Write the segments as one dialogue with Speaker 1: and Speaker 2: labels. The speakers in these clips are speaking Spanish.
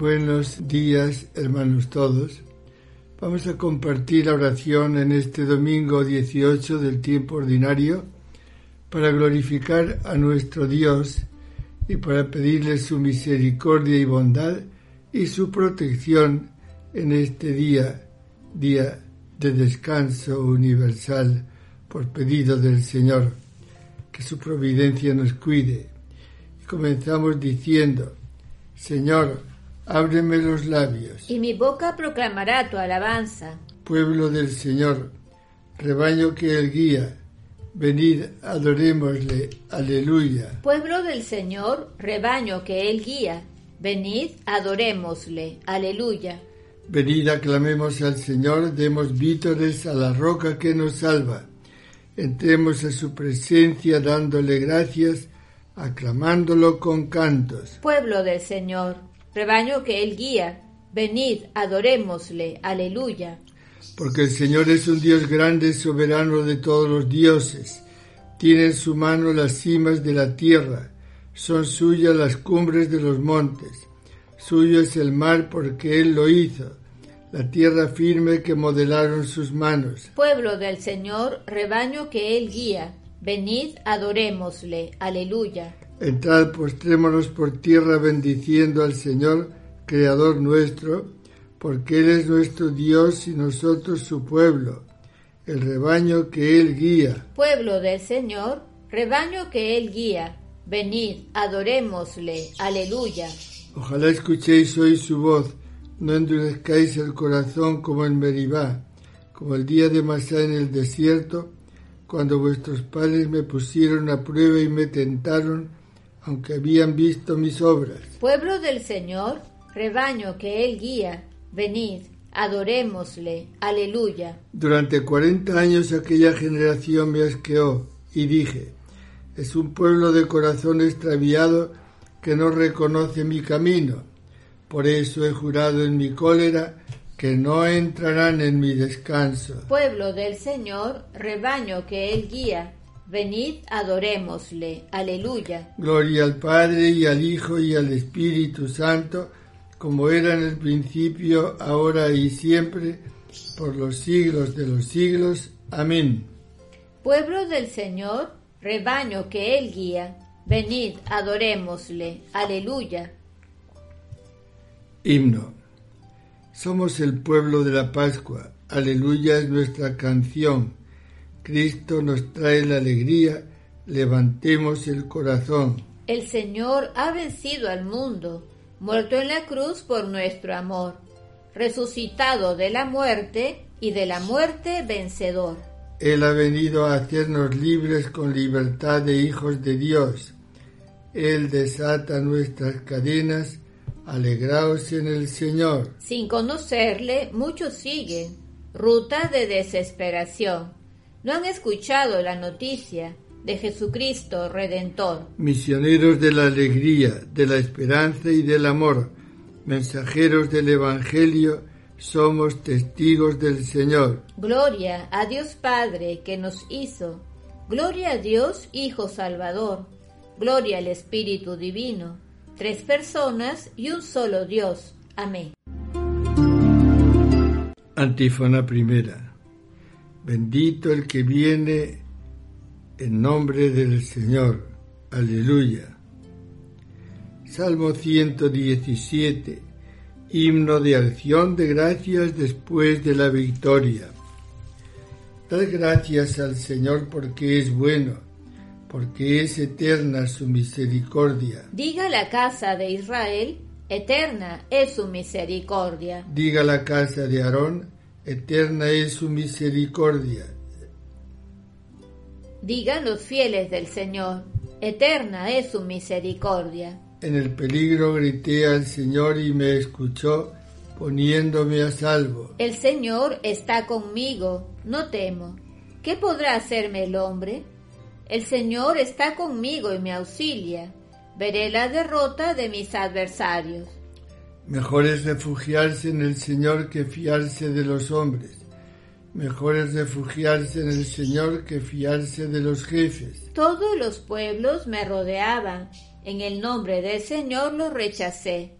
Speaker 1: Buenos días, hermanos todos. Vamos a compartir la oración en este domingo 18 del tiempo ordinario para glorificar a nuestro Dios y para pedirle su misericordia y bondad y su protección en este día de descanso universal por pedido del Señor. Que su providencia nos cuide. Y comenzamos diciendo: Señor, ábreme los labios,
Speaker 2: y mi boca proclamará tu alabanza.
Speaker 1: Pueblo del Señor, rebaño que Él guía, venid, adorémosle, aleluya.
Speaker 2: Pueblo del Señor, rebaño que Él guía, venid, adorémosle, aleluya.
Speaker 1: Venid, aclamemos al Señor, demos vítores a la roca que nos salva. Entremos a su presencia dándole gracias, aclamándolo con cantos.
Speaker 2: Pueblo del Señor, rebaño que Él guía, venid, adorémosle, aleluya.
Speaker 1: Porque el Señor es un Dios grande, soberano de todos los dioses. Tiene en su mano las cimas de la tierra, son suyas las cumbres de los montes. Suyo es el mar porque Él lo hizo, la tierra firme que modelaron sus manos.
Speaker 2: Pueblo del Señor, rebaño que Él guía, venid, adorémosle, aleluya.
Speaker 1: Entrad, postrémonos por tierra bendiciendo al Señor, Creador nuestro, porque Él es nuestro Dios y nosotros su pueblo, el rebaño que Él guía.
Speaker 2: Pueblo del Señor, rebaño que Él guía, venid, adorémosle, aleluya.
Speaker 1: Ojalá escuchéis hoy su voz, no endurezcáis el corazón como en Meribá, como el día de Masá en el desierto, cuando vuestros padres me pusieron a prueba y me tentaron, aunque habían visto mis obras.
Speaker 2: Pueblo del Señor, rebaño que Él guía, venid, adorémosle, aleluya.
Speaker 1: Durante 40 años aquella generación me asqueó, y dije: es un pueblo de corazón extraviado que no reconoce mi camino. Por eso he jurado en mi cólera que no entrarán en mi descanso.
Speaker 2: Pueblo del Señor, rebaño que Él guía, venid, adorémosle, aleluya.
Speaker 1: Gloria al Padre, y al Hijo, y al Espíritu Santo, como era en el principio, ahora y siempre, por los siglos de los siglos. Amén.
Speaker 2: Pueblo del Señor, rebaño que Él guía, venid, adorémosle, aleluya.
Speaker 1: Himno. Somos el pueblo de la Pascua, aleluya es nuestra canción. Cristo nos trae la alegría, levantemos el corazón.
Speaker 2: El Señor ha vencido al mundo, muerto en la cruz por nuestro amor, resucitado de la muerte y de la muerte vencedor.
Speaker 1: Él ha venido a hacernos libres con libertad de hijos de Dios. Él desata nuestras cadenas, alegraos en el Señor.
Speaker 2: Sin conocerle, muchos siguen ruta de desesperación. No han escuchado la noticia de Jesucristo Redentor.
Speaker 1: Misioneros de la alegría, de la esperanza y del amor, mensajeros del Evangelio, somos testigos del Señor.
Speaker 2: Gloria a Dios Padre que nos hizo. Gloria a Dios Hijo Salvador. Gloria al Espíritu Divino. 3 personas y un solo Dios. Amén.
Speaker 1: Antífona primera. Bendito el que viene en nombre del Señor. Aleluya. Salmo 117. Himno de acción de gracias después de la victoria. Dad gracias al Señor porque es bueno, porque es eterna su misericordia.
Speaker 2: Diga la casa de Israel, eterna es su misericordia.
Speaker 1: Diga la casa de Aarón, eterna es su misericordia.
Speaker 2: Digan los fieles del Señor, eterna es su misericordia.
Speaker 1: En el peligro grité al Señor y me escuchó, poniéndome a salvo.
Speaker 2: El Señor está conmigo, no temo. ¿Qué podrá hacerme el hombre? El Señor está conmigo y me auxilia. Veré la derrota de mis adversarios.
Speaker 1: Mejor es refugiarse en el Señor que fiarse de los hombres. Mejor es refugiarse en el Señor que fiarse de los jefes.
Speaker 2: Todos los pueblos me rodeaban. En el nombre del Señor los rechacé.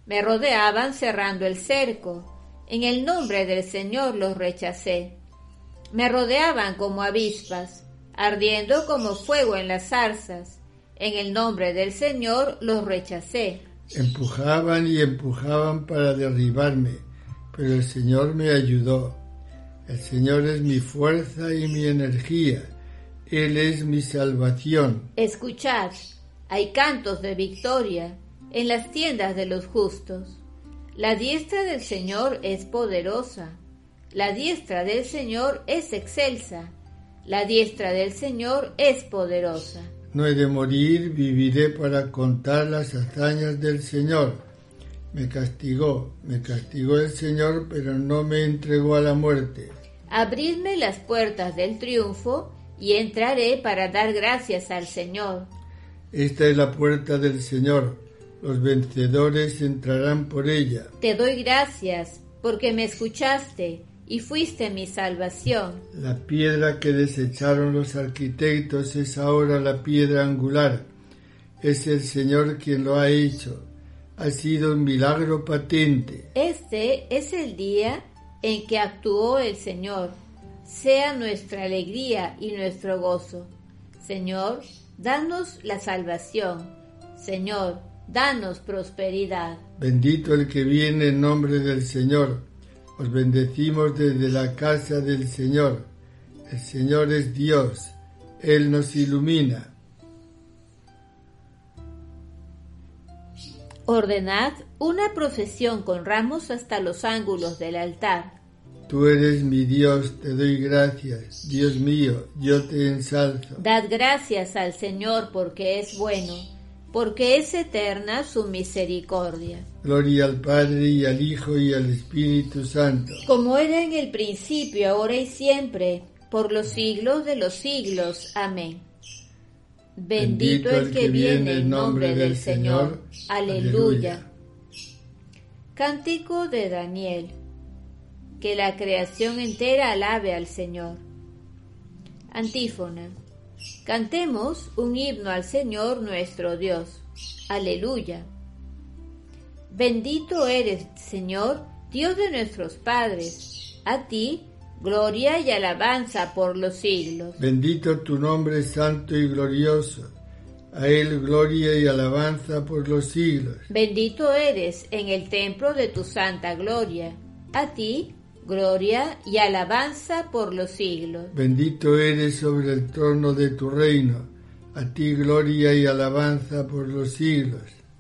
Speaker 2: Me rodeaban cerrando el cerco. En el nombre del Señor los rechacé. Me rodeaban como avispas, ardiendo como fuego en las zarzas. En el nombre del Señor los rechacé.
Speaker 1: Empujaban y empujaban para derribarme, pero el Señor me ayudó. El Señor es mi fuerza y mi energía. Él es mi salvación.
Speaker 2: Escuchad, hay cantos de victoria en las tiendas de los justos. La diestra del Señor es poderosa. La diestra del Señor es excelsa. La diestra del Señor es poderosa.
Speaker 1: No he de morir, viviré para contar las hazañas del Señor. Me castigó el Señor, pero no me entregó a la muerte.
Speaker 2: Abridme las puertas del triunfo y entraré para dar gracias al Señor.
Speaker 1: Esta es la puerta del Señor, los vencedores entrarán por ella.
Speaker 2: Te doy gracias porque me escuchaste y fuiste mi salvación.
Speaker 1: La piedra que desecharon los arquitectos es ahora la piedra angular. Es el Señor quien lo ha hecho. Ha sido un milagro patente.
Speaker 2: Este es el día en que actuó el Señor. Sea nuestra alegría y nuestro gozo. Señor, danos la salvación. Señor, danos prosperidad.
Speaker 1: Bendito el que viene en nombre del Señor. Os bendecimos desde la casa del Señor. El Señor es Dios. Él nos ilumina.
Speaker 2: Ordenad una procesión con ramos hasta los ángulos del altar.
Speaker 1: Tú eres mi Dios, te doy gracias. Dios mío, yo te ensalzo.
Speaker 2: Dad gracias al Señor porque es bueno, porque es eterna su misericordia.
Speaker 1: Gloria al Padre y al Hijo y al Espíritu Santo.
Speaker 2: Como era en el principio, ahora y siempre, por los siglos de los siglos. Amén. Bendito el que viene en nombre del Señor. Aleluya. Cántico de Daniel. Que la creación entera alabe al Señor. Antífona. Cantemos un himno al Señor nuestro Dios. Aleluya. Bendito eres, Señor, Dios de nuestros padres. A ti, gloria y alabanza por los siglos.
Speaker 1: Bendito tu nombre santo y glorioso. A él gloria y alabanza por los siglos.
Speaker 2: Bendito eres en el templo de tu santa gloria. A ti, gloria y alabanza por los siglos.
Speaker 1: Bendito eres sobre el trono de tu reino. A ti gloria y alabanza por los siglos.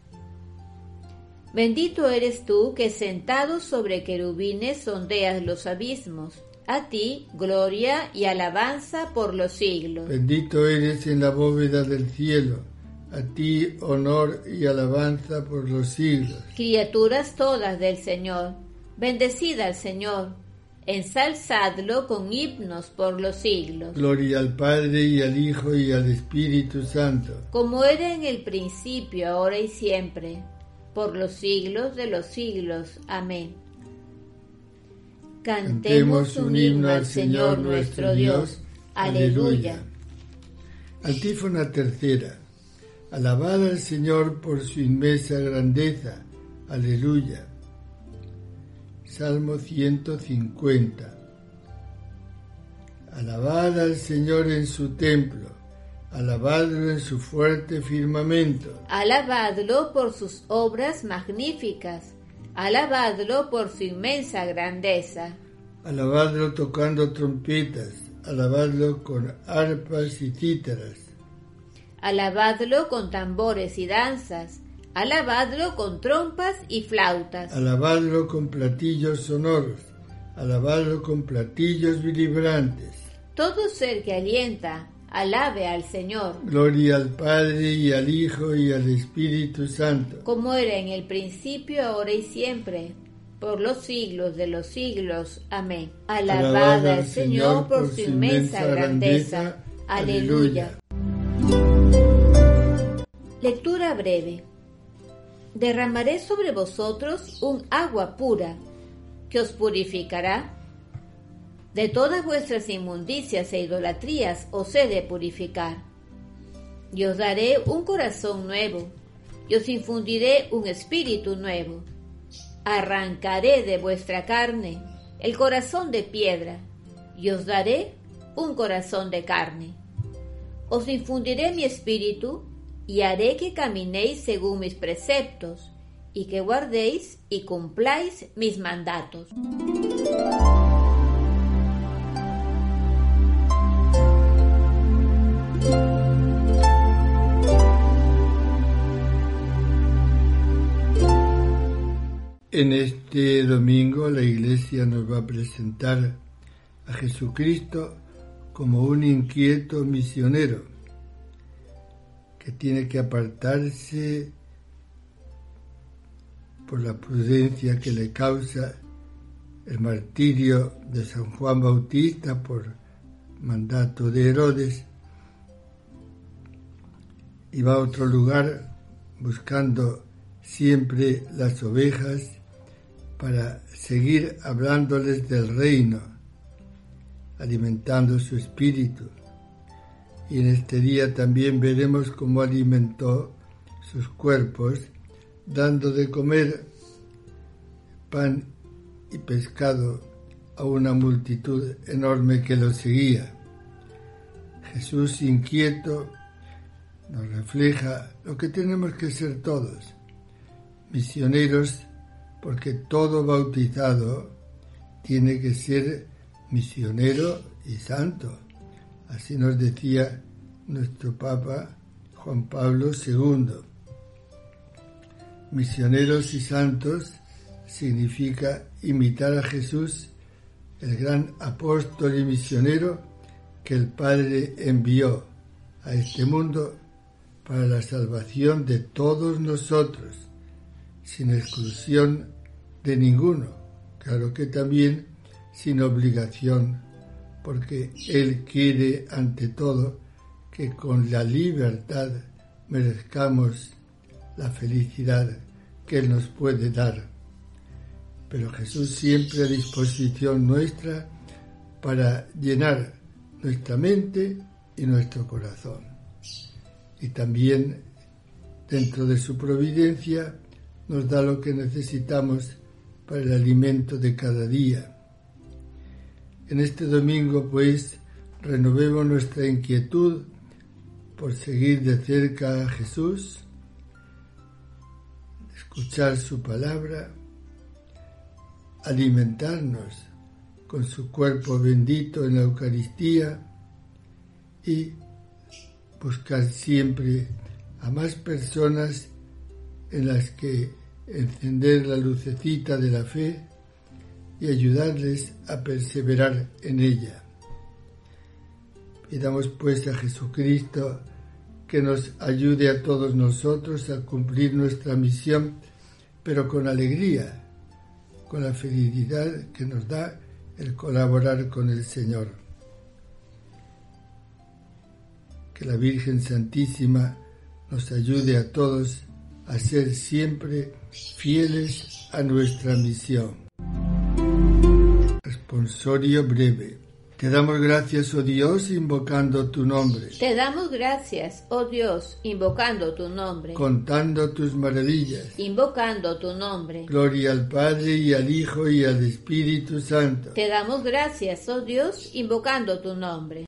Speaker 2: Bendito eres tú que sentado sobre querubines sondeas los abismos. A ti gloria y alabanza por los siglos.
Speaker 1: Bendito eres en la bóveda del cielo. A ti honor y alabanza por los siglos.
Speaker 2: Criaturas todas del Señor, bendecid al Señor, ensalzadlo con himnos por los siglos.
Speaker 1: Gloria al Padre y al Hijo y al Espíritu Santo.
Speaker 2: Como era en el principio, ahora y siempre, por los siglos de los siglos. Amén. Cantemos un himno al Señor nuestro Dios. Aleluya.
Speaker 1: Antífona tercera. Alabad al Señor por su inmensa grandeza. Aleluya. Salmo 150. Alabad al Señor en su templo, alabadlo en su fuerte firmamento.
Speaker 2: Alabadlo por sus obras magníficas, alabadlo por su inmensa grandeza.
Speaker 1: Alabadlo tocando trompetas, alabadlo con arpas y cítaras.
Speaker 2: Alabadlo con tambores y danzas, alabadlo con trompas y flautas.
Speaker 1: Alabadlo con platillos sonoros, alabadlo con platillos vibrantes.
Speaker 2: Todo ser que alienta, alabe al Señor.
Speaker 1: Gloria al Padre y al Hijo y al Espíritu Santo.
Speaker 2: Como era en el principio, ahora y siempre, por los siglos de los siglos. Amén. Alabad al Señor por su inmensa grandeza. Aleluya. Lectura breve. Derramaré sobre vosotros un agua pura, que os purificará. De todas vuestras inmundicias e idolatrías os he de purificar. Y os daré un corazón nuevo, y os infundiré un espíritu nuevo. Arrancaré de vuestra carne el corazón de piedra y os daré un corazón de carne. Os infundiré mi espíritu y haré que caminéis según mis preceptos y que guardéis y cumpláis mis mandatos.
Speaker 1: En este domingo la Iglesia nos va a presentar a Jesucristo como un inquieto misionero que tiene que apartarse por la prudencia que le causa el martirio de San Juan Bautista por mandato de Herodes, y va a otro lugar buscando siempre las ovejas para seguir hablándoles del reino, alimentando su espíritu. Y en este día también veremos cómo alimentó sus cuerpos, dando de comer pan y pescado a una multitud enorme que lo seguía. Jesús inquieto nos refleja lo que tenemos que ser todos, misioneros, porque todo bautizado tiene que ser misionero y santo. Así nos decía nuestro Papa Juan Pablo II. Misioneros y santos significa imitar a Jesús, el gran apóstol y misionero que el Padre envió a este mundo para la salvación de todos nosotros, sin exclusión de ninguno, claro que también sin obligación, porque Él quiere ante todo que con la libertad merezcamos la felicidad que Él nos puede dar. Pero Jesús siempre a disposición nuestra para llenar nuestra mente y nuestro corazón. Y también, dentro de su providencia, nos da lo que necesitamos para el alimento de cada día. En este domingo, pues, renovemos nuestra inquietud por seguir de cerca a Jesús, escuchar su palabra, alimentarnos con su cuerpo bendito en la Eucaristía y buscar siempre a más personas en las que encender la lucecita de la fe y ayudarles a perseverar en ella. Pidamos pues a Jesucristo que nos ayude a todos nosotros a cumplir nuestra misión, pero con alegría, con la felicidad que nos da el colaborar con el Señor. Que la Virgen Santísima nos ayude a todos a ser siempre fieles a nuestra misión. Responsorio breve. Te damos gracias, oh Dios, invocando tu nombre.
Speaker 2: Te damos gracias, oh Dios, invocando tu nombre.
Speaker 1: Contando tus maravillas.
Speaker 2: Invocando tu nombre.
Speaker 1: Gloria al Padre y al Hijo y al Espíritu Santo.
Speaker 2: Te damos gracias, oh Dios, invocando tu nombre.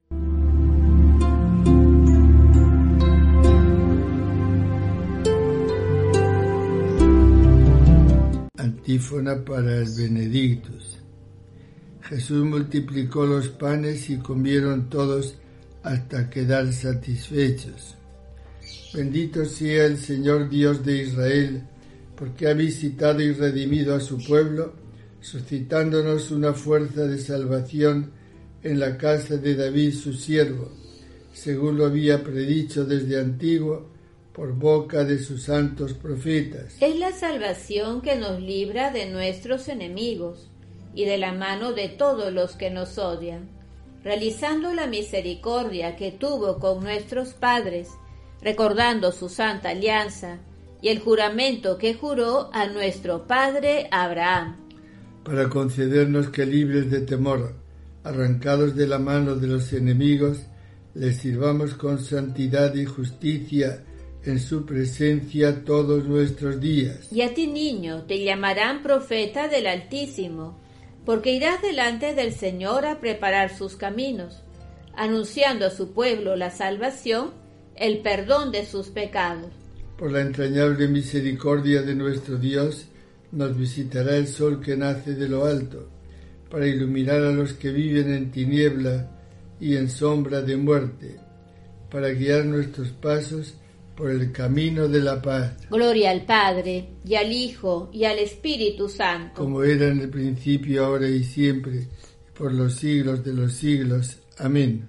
Speaker 1: Antífona para el Benedictus. Jesús multiplicó los panes y comieron todos hasta quedar satisfechos. Bendito sea el Señor Dios de Israel, porque ha visitado y redimido a su pueblo, suscitándonos una fuerza de salvación en la casa de David su siervo, según lo había predicho desde antiguo por boca de sus santos profetas.
Speaker 2: Es la salvación que nos libra de nuestros enemigos y de la mano de todos los que nos odian, realizando la misericordia que tuvo con nuestros padres, recordando su santa alianza y el juramento que juró a nuestro padre Abraham.
Speaker 1: Para concedernos que, libres de temor, arrancados de la mano de los enemigos, les sirvamos con santidad y justicia en su presencia todos nuestros días.
Speaker 2: Y a ti, niño, te llamarán profeta del Altísimo, porque irás delante del Señor a preparar sus caminos, anunciando a su pueblo la salvación, el perdón de sus pecados.
Speaker 1: Por la entrañable misericordia de nuestro Dios, nos visitará el sol que nace de lo alto, para iluminar a los que viven en tiniebla y en sombra de muerte, para guiar nuestros pasos por el camino de la paz.
Speaker 2: Gloria al Padre, y al Hijo, y al Espíritu Santo.
Speaker 1: Como era en el principio, ahora y siempre, por los siglos de los siglos. Amén.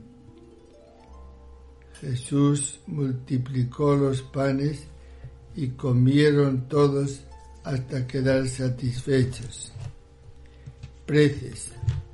Speaker 1: Jesús multiplicó los panes y comieron todos hasta quedar satisfechos. Preces.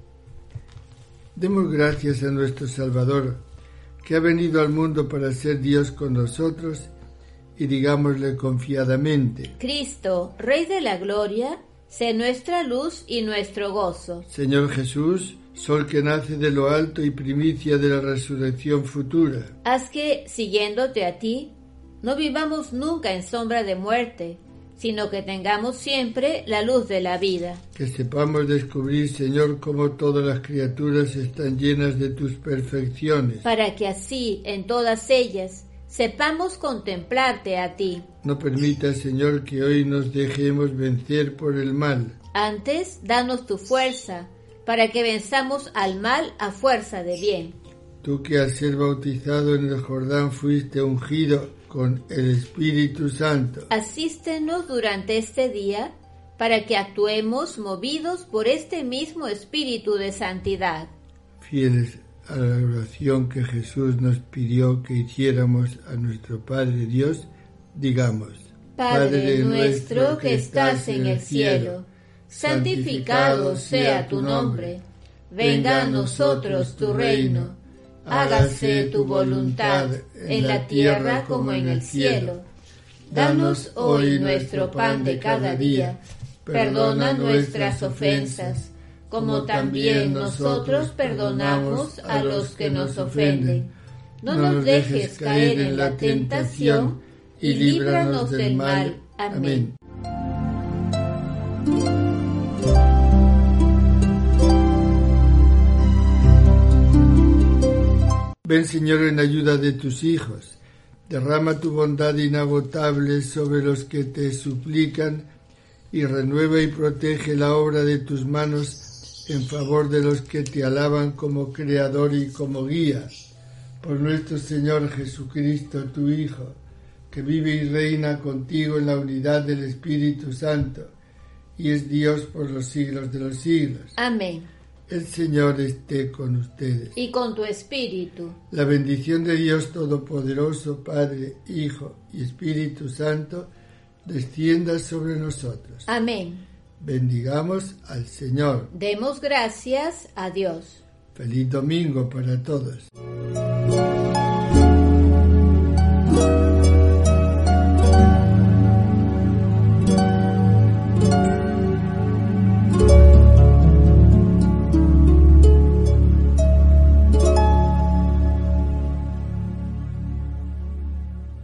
Speaker 1: Demos gracias a nuestro Salvador, que ha venido al mundo para ser Dios con nosotros, y digámosle confiadamente:
Speaker 2: Cristo, Rey de la Gloria, sé nuestra luz y nuestro gozo.
Speaker 1: Señor Jesús, sol que nace de lo alto y primicia de la resurrección futura,
Speaker 2: haz que, siguiéndote a ti, no vivamos nunca en sombra de muerte, sino que tengamos siempre la luz de la vida.
Speaker 1: Que sepamos descubrir, Señor, cómo todas las criaturas están llenas de tus perfecciones,
Speaker 2: para que así, en todas ellas, sepamos contemplarte a ti.
Speaker 1: No permitas, Señor, que hoy nos dejemos vencer por el mal.
Speaker 2: Antes, danos tu fuerza, para que venzamos al mal a fuerza de bien.
Speaker 1: Tú que al ser bautizado en el Jordán fuiste ungido con el Espíritu Santo,
Speaker 2: asístenos durante este día, para que actuemos movidos por este mismo Espíritu de santidad.
Speaker 1: Fieles a la oración que Jesús nos pidió que hiciéramos a nuestro Padre Dios, digamos:
Speaker 2: Padre nuestro que estás en el cielo, santificado sea tu nombre. Venga a nosotros tu reino. Hágase tu voluntad en la tierra como en el cielo. Danos hoy nuestro pan de cada día. Perdona nuestras ofensas, como también nosotros perdonamos a los que nos ofenden. No nos dejes caer en la tentación y líbranos del mal. Amén.
Speaker 1: Ven, Señor, en ayuda de tus hijos. Derrama tu bondad inagotable sobre los que te suplican y renueva y protege la obra de tus manos en favor de los que te alaban como Creador y como guía. Por nuestro Señor Jesucristo, tu Hijo, que vive y reina contigo en la unidad del Espíritu Santo, y es Dios por los siglos de los siglos.
Speaker 2: Amén.
Speaker 1: El Señor esté con ustedes.
Speaker 2: Y con tu espíritu.
Speaker 1: La bendición de Dios Todopoderoso, Padre, Hijo y Espíritu Santo, descienda sobre nosotros.
Speaker 2: Amén.
Speaker 1: Bendigamos al Señor.
Speaker 2: Demos gracias a Dios.
Speaker 1: Feliz domingo para todos.